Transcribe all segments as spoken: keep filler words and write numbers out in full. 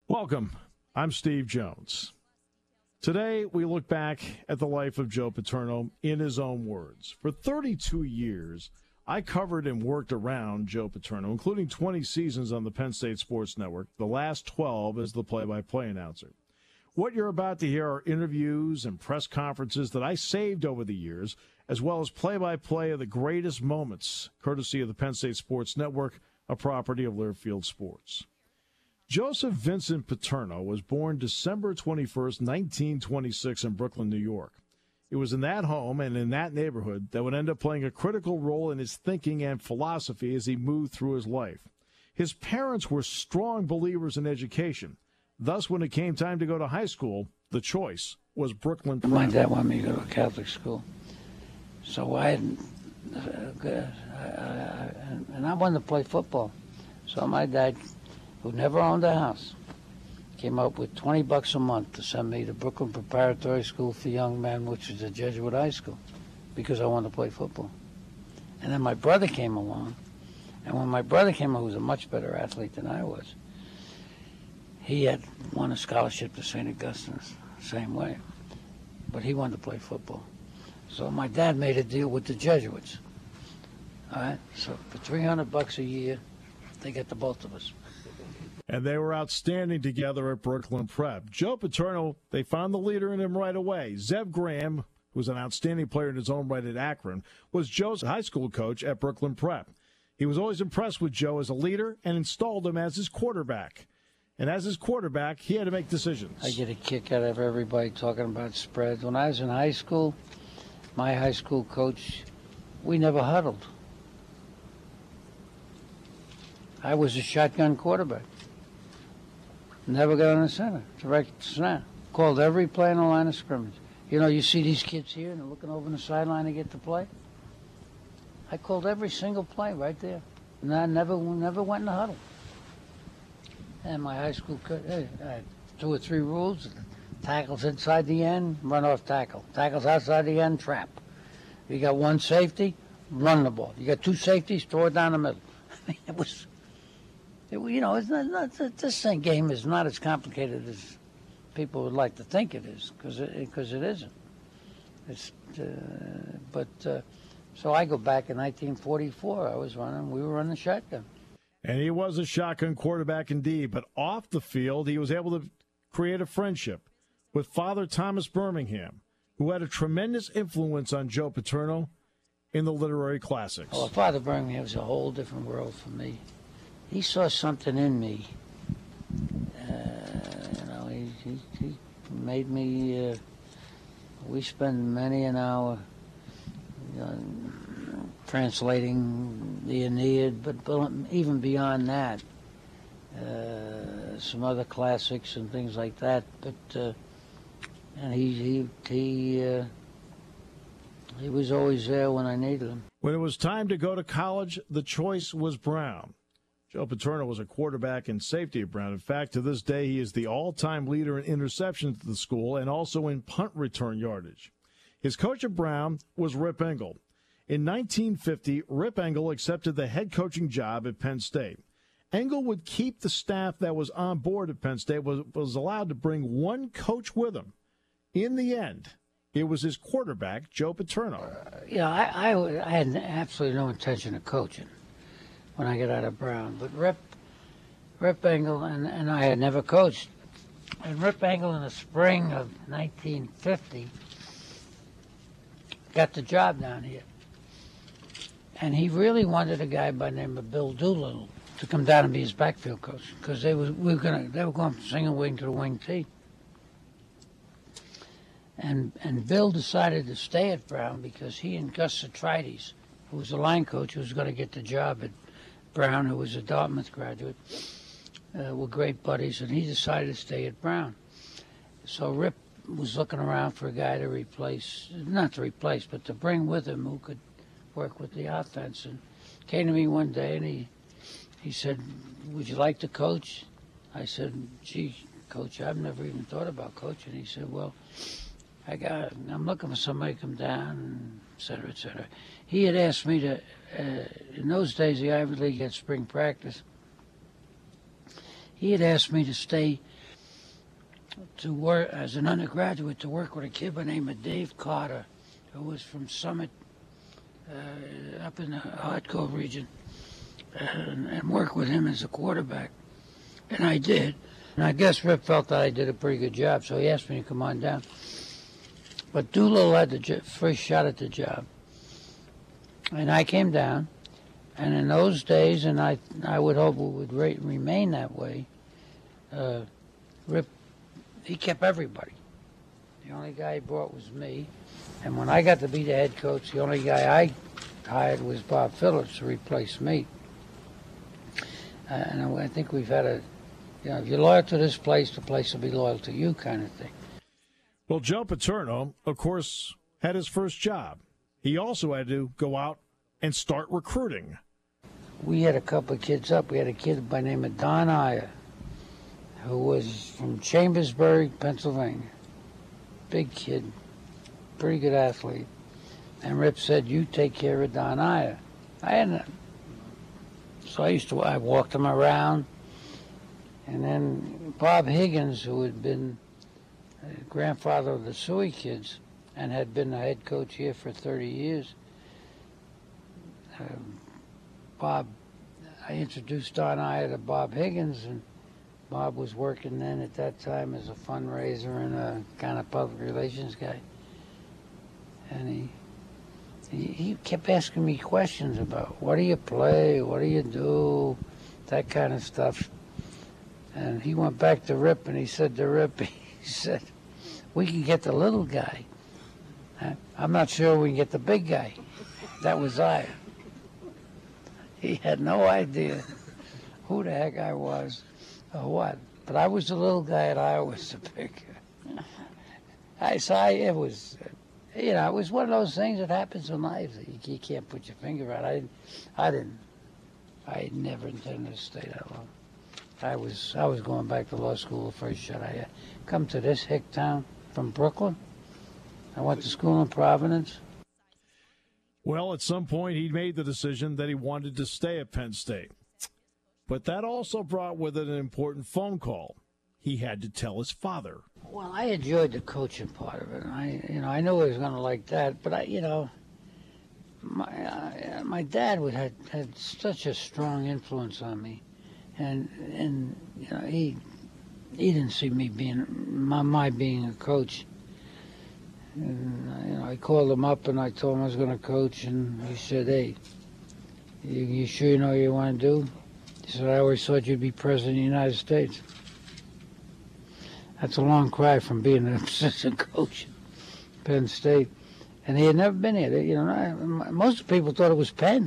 Welcome. I'm Steve Jones. Today, we look back at the life of Joe Paterno in his own words. For thirty-two years, I covered and worked around Joe Paterno, including twenty seasons on the Penn State Sports Network, the last twelve as the play-by-play announcer. What you're about to hear are interviews and press conferences that I saved over the years, as well as play-by-play of the greatest moments, courtesy of the Penn State Sports Network, a property of Learfield Sports. Joseph Vincent Paterno was born December twenty-first, nineteen twenty-six in Brooklyn, New York. It was in that home and in that neighborhood that would end up playing a critical role in his thinking and philosophy as he moved through his life. His parents were strong believers in education. Thus, when it came time to go to high school, the choice was Brooklyn Prep. My dad wanted me to go to a Catholic school. So I had, uh, I, I, and I wanted to play football. So my dad, who never owned a house, came up with twenty bucks a month to send me to Brooklyn Preparatory School for Young Men, which was a Jesuit high school, because I wanted to play football. And then my brother came along, and when my brother came along, who was a much better athlete than I was, he had won a scholarship to Saint Augustine's, same way, but he wanted to play football. So my dad made a deal with the Jesuits. All right, so for three hundred bucks a year, they get the both of us. And they were outstanding together at Brooklyn Prep. Joe Paterno, they found the leader in him right away. Zev Graham, who was an outstanding player in his own right at Akron, was Joe's high school coach at Brooklyn Prep. He was always impressed with Joe as a leader and installed him as his quarterback. And as his quarterback, he had to make decisions. I get a kick out of everybody talking about spreads. When I was in high school, my high school coach, we never huddled. I was a shotgun quarterback. Never got on the center, direct snap. Called every play in the line of scrimmage. You know, you see these kids here and they're looking over the sideline to get the play. I called every single play right there. And I never never went in the huddle. And my high school coach, hey, I had two or three rules. Tackles inside the end, run off tackle. Tackles outside the end, trap. You got one safety, run the ball. You got two safeties, throw it down the middle. I mean, it was... It, you know, it's not, not, this thing game is not as complicated as people would like to think it is, because it, because it isn't. It's, uh, but uh, so I go back in nineteen forty-four. I was running. We were running shotgun. And he was a shotgun quarterback indeed. But off the field, he was able to create a friendship with Father Thomas Birmingham, who had a tremendous influence on Joe Paterno in the literary classics. Oh, Father Birmingham was a whole different world for me. He saw something in me. Uh, you know, he, he, he made me, uh, we spend many an hour uh, translating the Aeneid, but even beyond that, uh, some other classics and things like that. But, uh, and he, he, he, uh, he was always there when I needed him. When it was time to go to college, the choice was Brown. Joe Paterno was a quarterback and safety at Brown. In fact, to this day, he is the all-time leader in interceptions at the school and also in punt return yardage. His coach at Brown was Rip Engel. In nineteen fifty, Rip Engel accepted the head coaching job at Penn State. Engel would keep the staff that was on board at Penn State, was, was allowed to bring one coach with him. In the end, it was his quarterback, Joe Paterno. Uh, yeah, I, I, I had absolutely no intention of coaching when I got out of Brown. But Rip, Rip Engel and, and I had never coached. And Rip Engel in the spring of nineteen fifty got the job down here. And he really wanted a guy by the name of Bill Doolittle to come down and be his backfield coach, because they, was, we were gonna, they were going from single wing to the wing T. And, and Bill decided to stay at Brown because he and Gus Citrides, who was the line coach who was going to get the job at Brown, who was a Dartmouth graduate, uh, were great buddies, and he decided to stay at Brown. So Rip was looking around for a guy to replace, not to replace, but to bring with him who could work with the offense. And came to me one day, and he he said, "Would you like to coach?" I said, "Gee, Coach, I've never even thought about coaching." He said, "Well, I got, I'm looking for somebody to come down, et cetera, et cetera." He had asked me to, uh, in those days, the Ivy League had spring practice. He had asked me to stay to work as an undergraduate to work with a kid by the name of Dave Carter, who was from Summit, uh, up in the Hard Cove region, and, and work with him as a quarterback. And I did. And I guess Rip felt that I did a pretty good job, so he asked me to come on down. But Doolittle had the jo- first shot at the job. And I came down, and in those days, and I I would hope it would re- remain that way, uh, Rip, he kept everybody. The only guy he brought was me. And when I got to be the head coach, the only guy I hired was Bob Phillips to replace me. Uh, and I think we've had a, you know, if you're loyal to this place, the place will be loyal to you kind of thing. Well, Joe Paterno, of course, had his first job. He also had to go out and start recruiting. We had a couple of kids up. We had a kid by the name of Don Iyer, who was from Chambersburg, Pennsylvania. Big kid, pretty good athlete. And Rip said, you take care of Don Iyer. I hadn't. So I used to, I walked him around. And then Bob Higgins, who had been a grandfather of the Suey kids and had been the head coach here for thirty years, uh, Bob, I introduced Don Iyer to Bob Higgins, and Bob was working then at that time as a fundraiser and a kind of public relations guy. And he, he, he kept asking me questions about, what do you play, what do you do, that kind of stuff. And he went back to Rip, and he said to Rip, he said, we can get the little guy. I'm not sure we can get the big guy. That was I. He had no idea who the heck I was or what. But I was the little guy, and I was the big guy. I saw it was, you know, it was one of those things that happens in life that you, you can't put your finger on. I, I didn't. I never intended to stay that long. I was I was going back to law school the first shot I had. Come to this hick town from Brooklyn. I went to school in Providence. Well, at some point he made the decision that he wanted to stay at Penn State. But that also brought with it an important phone call. He had to tell his father. Well, I enjoyed the coaching part of it. I, you know, I knew I was going to like that, but I, you know, my uh, my dad would had had such a strong influence on me, and and you know he he didn't see me being my my being a coach. And, you know, I called him up and I told him I was going to coach, and he said, "Hey, you, you sure you know what you want to do?" He said, "I always thought you'd be president of the United States." That's a long cry from being an assistant coach at Penn State. And he had never been here. You know, I, most people thought it was Penn.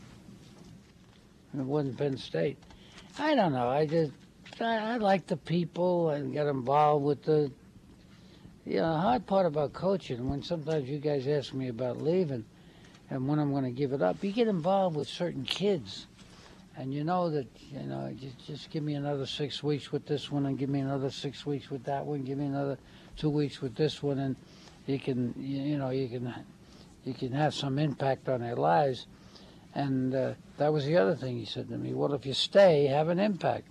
It wasn't Penn State. I don't know. I just, I, I liked the people and got involved with the, you know, the hard part about coaching, when sometimes you guys ask me about leaving and when I'm going to give it up, you get involved with certain kids. And you know that, you know, just, just give me another six weeks with this one and give me another six weeks with that one, give me another two weeks with this one, and you can, you know, you can you can have some impact on their lives. And uh, that was the other thing he said to me, well, if you stay, have an impact.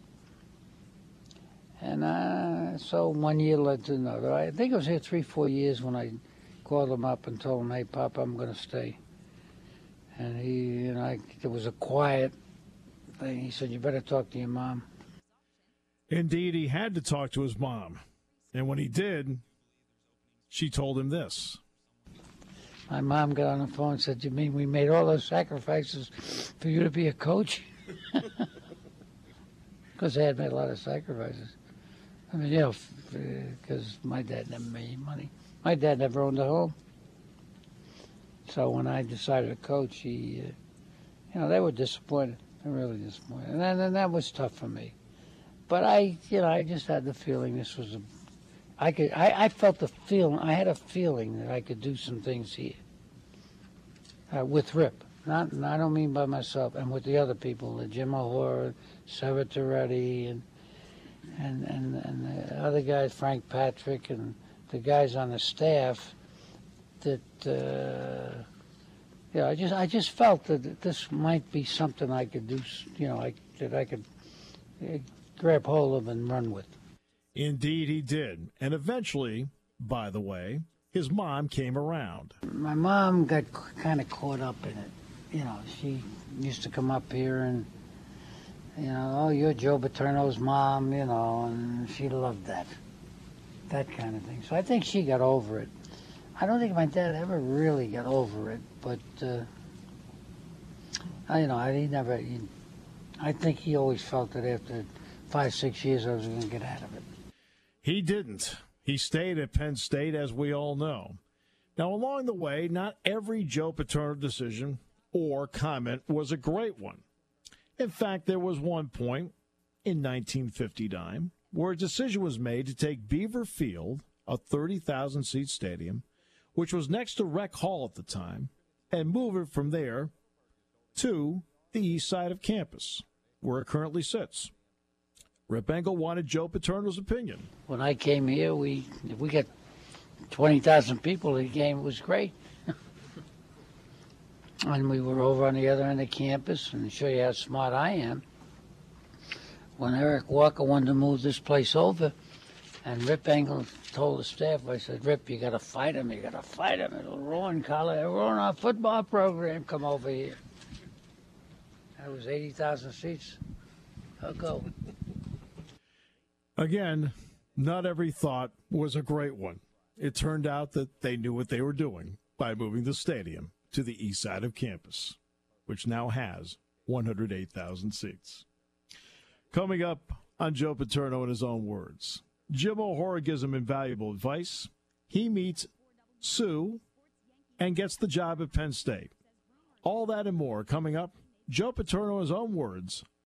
And uh, so one year led to another. I think I was here three, four years when I called him up and told him, hey, Papa, I'm going to stay. And he, you know, I, there was a quiet thing. He said, you better talk to your mom. Indeed, he had to talk to his mom. And when he did, she told him this. My mom got on the phone and said, you mean we made all those sacrifices for you to be a coach? Because they had made a lot of sacrifices. I mean, you know, because my dad never made money. My dad never owned a home. So when I decided to coach, he, uh, you know, they were disappointed. They were really disappointed. And, then, and that was tough for me. But I, you know, I just had the feeling this was a, I could, I, I felt the feeling, I had a feeling that I could do some things here uh, with Rip. Not, I don't mean by myself, and with the other people, the Jim O'Hora, Sever Toretti, and, and, and, and the other guys, Frank Patrick, and the guys on the staff, that, uh, yeah, I just I just felt that this might be something I could do, you know, I, that I could uh, grab hold of and run with. Indeed, he did. And eventually, by the way, his mom came around. My mom got kind of caught up in it. You know, she used to come up here and, you know, oh, you're Joe Paterno's mom, you know, and she loved that. That kind of thing. So I think she got over it. I don't think my dad ever really got over it, but, uh, I, you know, I, he never, he, I think he always felt that after five, six years I was going to get out of it. He didn't. He stayed at Penn State, as we all know. Now, along the way, not every Joe Paterno decision or comment was a great one. In fact, there was one point in nineteen fifty-nine where a decision was made to take Beaver Field, a thirty thousand seat stadium, which was next to Rec Hall at the time, and move it from there to the east side of campus, where it currently sits. Rip Engel wanted Joe Paterno's opinion. When I came here, we if we got twenty thousand people at the game, it was great. And we were over on the other end of campus, and to show you how smart I am, when Eric Walker wanted to move this place over, and Rip Engel told the staff, I said, Rip, you got to fight him, you got to fight him. It'll ruin college, it'll ruin our football program, come over here. That was eighty thousand seats. I'll go. Again, not every thought was a great one. It turned out that they knew what they were doing by moving the stadium to the east side of campus, which now has one hundred eight thousand seats. Coming up on Joe Paterno in his own words, Jim O'Hora gives him invaluable advice. He meets Sue and gets the job at Penn State. All that and more coming up. Joe Paterno in his own words